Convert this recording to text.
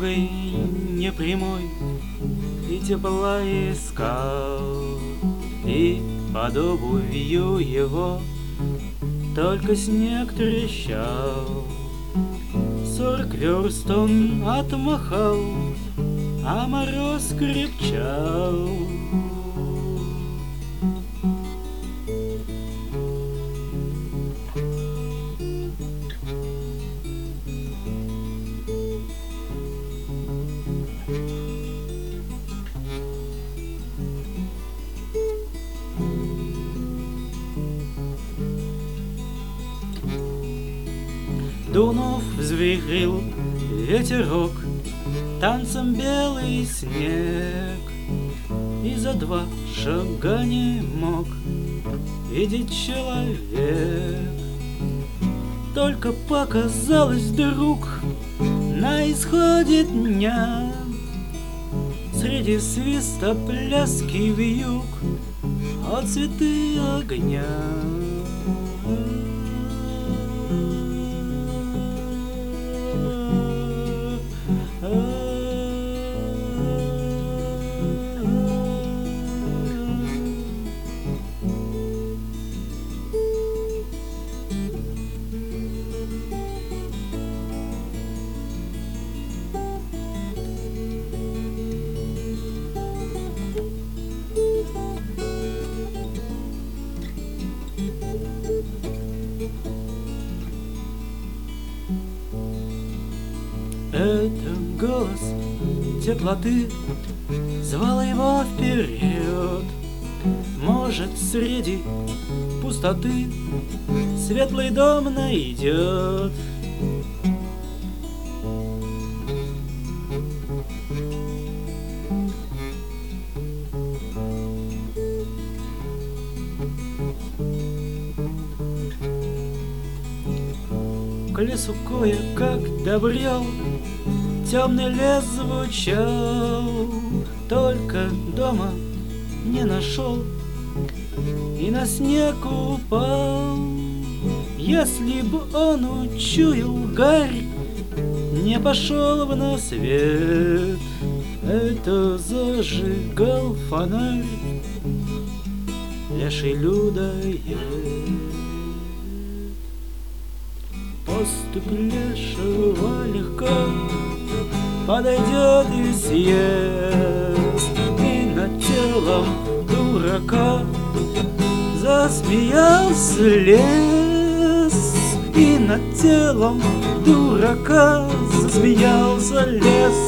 дорогой непрямой и тепла искал, и под обувью его только снег трещал. 40 верст он отмахал, а мороз крепчал. Дунув взвихрил ветерок, танцем белый снег, и за 2 шага не мог видеть человек. Только показалось вдруг на исходе дня, среди свиста пляски вьюг отцветы огня. Это голос теплоты звал его вперед. Может, среди пустоты светлый дом найдет. К лесу кое-как добрел, темный лес звучал, только дома не нашел и на снег упал. Если б он учуял гарь, не пошел бы на свет. Это зажигал фонарь леший людоед. Поступь лешего легко подойдет и съест, и над телом дурака засмеялся лес, и над телом дурака засмеялся лес.